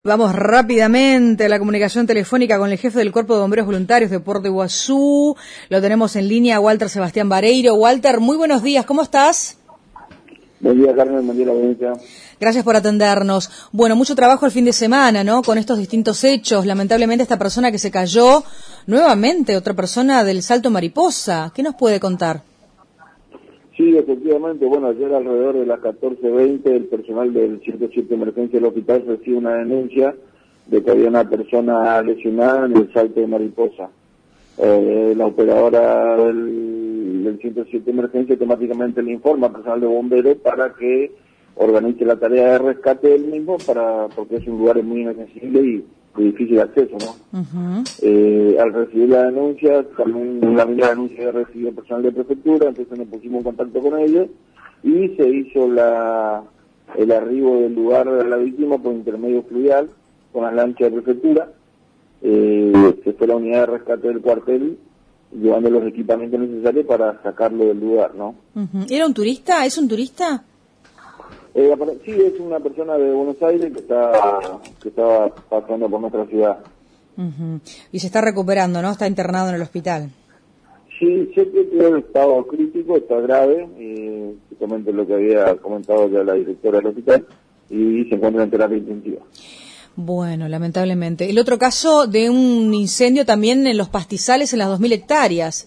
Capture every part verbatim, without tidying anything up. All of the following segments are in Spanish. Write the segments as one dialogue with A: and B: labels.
A: Vamos rápidamente a la comunicación telefónica con el jefe del Cuerpo de Bomberos Voluntarios de Puerto Iguazú. Lo tenemos en línea, Walter Sebastián Vareiro. Walter, muy buenos días, ¿cómo estás?
B: Buen día, Carmen, buen día, la audiencia.
A: Gracias por atendernos. Bueno, mucho trabajo el fin de semana, ¿no? Con estos distintos hechos. Lamentablemente esta persona que se cayó, nuevamente otra persona del Salto Mariposa. ¿Qué nos puede contar?
B: Sí, efectivamente, bueno, ayer alrededor de las catorce veinte el personal del ciento siete Emergencia del hospital recibe una denuncia de que había una persona lesionada en el Salto de Mariposa. Eh, la operadora del, del ciento siete Emergencia automáticamente le informa al personal de bomberos para que organice la tarea de rescate del mismo, para porque es un lugar muy inaccesible y de difícil acceso, ¿no? Uh-huh. eh, al recibir la denuncia, también la misma denuncia recibió el personal de prefectura, entonces nos pusimos en contacto con ellos y se hizo la el arribo del lugar de la víctima por intermedio fluvial con las lanchas de prefectura. Eh, se fue la unidad de rescate del cuartel llevando los equipamientos necesarios para sacarlo del lugar, ¿no?
A: Uh-huh. ¿Era un turista? ¿Es un turista?
B: Eh, sí, es una persona de Buenos Aires que está que estaba pasando por nuestra ciudad.
A: Uh-huh. Y se está recuperando, ¿no? Está internado en el hospital.
B: Sí, sé que tiene un estado crítico, está grave, eh, justamente lo que había comentado ya la directora del hospital, y se encuentra en terapia intensiva.
A: Bueno, lamentablemente. El otro caso de un incendio también en los pastizales en las dos mil hectáreas.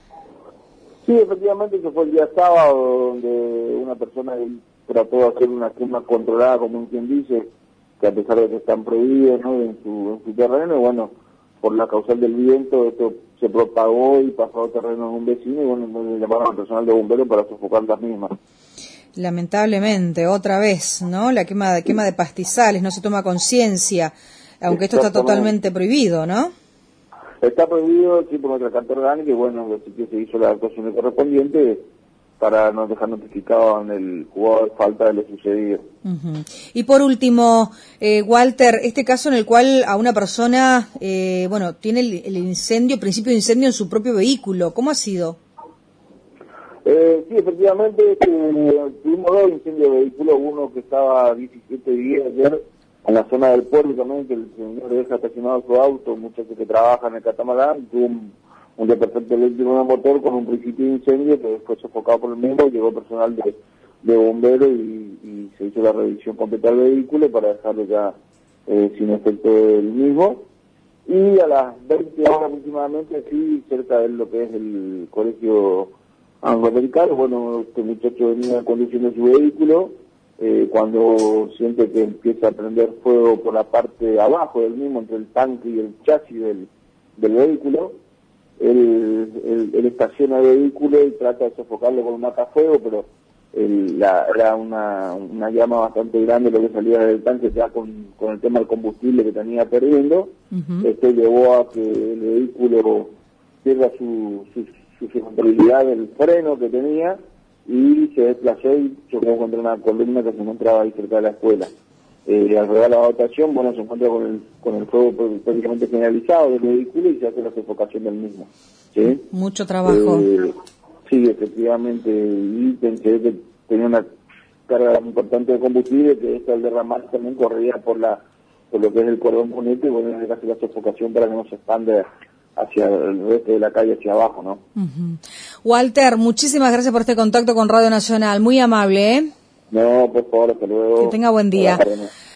B: Sí, efectivamente, eso fue el día sábado, donde una persona trató de hacer una quema controlada, como quien dice, que a pesar de que están prohibidos, ¿no?, en su, en su terreno, bueno, por la causal del viento, esto se propagó y pasó a terreno de un vecino, y bueno, entonces llamaron al personal de bomberos para sofocar las mismas.
A: Lamentablemente, otra vez, ¿no? La quema de, quema de pastizales, no se toma conciencia, aunque esto está totalmente prohibido, ¿no?
B: Está prohibido, sí, por nuestra carta orgánica, y bueno, así que se hizo la actuación correspondiente para no dejar notificado en el jugador falta de lo sucedido.
A: Uh-huh. Y por último, eh, Walter, este caso en el cual a una persona, eh, bueno, tiene el, el incendio, principio de incendio en su propio vehículo, ¿cómo ha sido?
B: Eh, sí, efectivamente, eh, tuvimos dos incendios de vehículos, uno que estaba diecisiete días ayer en la zona del puerto también, que el señor deja estacionado su auto, un muchacho que trabaja en el catamarán, tuvo un, un desperfecto eléctrico en el motor con un principio de incendio que fue sofocado por el mismo, llegó personal de, de bomberos y, y se hizo la revisión completa del vehículo para dejarlo ya eh, sin efecto del mismo. Y a las veinte horas aproximadamente, sí, cerca de lo que es el colegio angloamericano, bueno, este muchacho venía conduciendo su vehículo, eh, cuando siente que empieza a prender fuego por la parte de abajo del mismo, entre el tanque y el chasis del, del vehículo, él, él, él estaciona el vehículo y trata de sofocarlo con un matafuego, pero él, la, era una, una llama bastante grande lo que salía del tanque, ya con, con el tema del combustible que tenía perdiendo. Uh-huh. Esto llevó a que el vehículo pierda su, su, su sustentabilidad del freno que tenía y se desplazó y chocó contra una columna que se encontraba ahí cerca de la escuela. Eh, al rodar la dotación, bueno, se encuentra con el, con el fuego prácticamente finalizado del vehículo y se hace la sofocación del mismo. ¿Sí?
A: Mucho trabajo.
B: Eh, sí, efectivamente, y pensé que tenía una carga importante de combustible, que esto al derramar también corría por la por lo que es el cordón bonito, y bueno, se hace la sofocación para que no se expande hacia el resto de la calle, hacia abajo, ¿no?
A: Uh-huh. Walter, muchísimas gracias por este contacto con Radio Nacional, muy amable, ¿eh?
B: No, por favor, hasta luego.
A: Que tenga buen día.